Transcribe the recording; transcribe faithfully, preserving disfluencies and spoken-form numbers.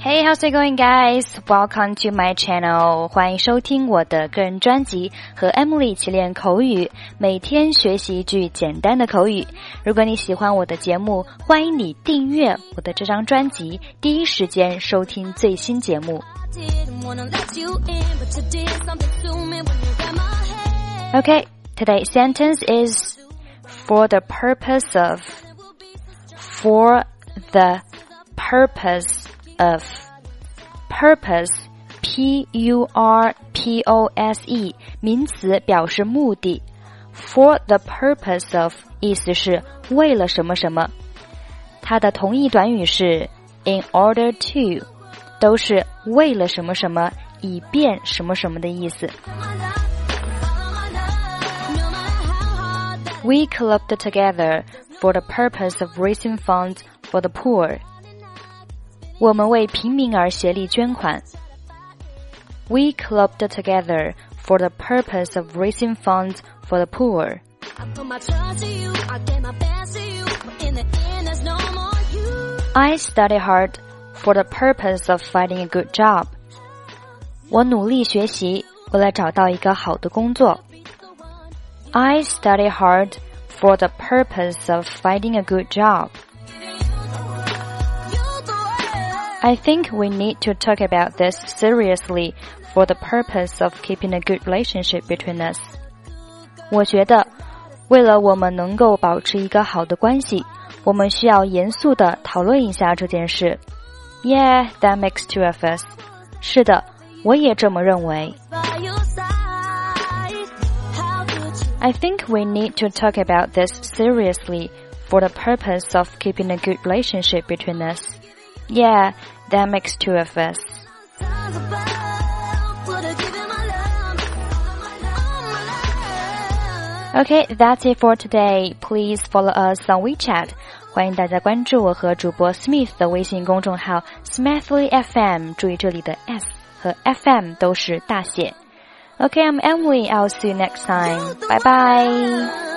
Hey, how's it going, guys? Welcome to my channel. 欢迎收听我的个人专辑，和 Emily 一起练口语，每天学习一句简单的口语。如果你喜欢我的节目，欢迎你订阅我的这张专辑，第一时间收听最新节目。Okay, today's sentence is for the purpose of. For the purpose of. Purpose, P U R P O S E, 名词表示目的。For the purpose of 意思是为了什么什么。它的同义短语是 in order to, 都是为了什么什么，以便什么什么的意思。We clubbed together for the purpose of raising funds for the poor. 我们为平民而协力捐款。We clubbed together for the purpose of raising funds for the poor. I study hard for the purpose of finding a good job. 我努力学习，为了找到一个好的工作。I study hard for the purpose of finding a good job.I think we need to talk about this seriously for the purpose of keeping a good relationship between us. 我觉得，为了我们能够保持一个好的关系，我们需要严肃地讨论一下这件事。Yeah, that makes two of us. 是的，我也这么认为。I think we need to talk about this seriously for the purpose of keeping a good relationship between us.Yeah, that makes two of us. Okay, that's it for today. Please follow us on WeChat. 欢迎大家关注我和主播 Smith 的微信公众号 Smithly F M. 注意这里的 S 和 F M 都是大写。Okay, I'm Emily. I'll see you next time. Bye bye.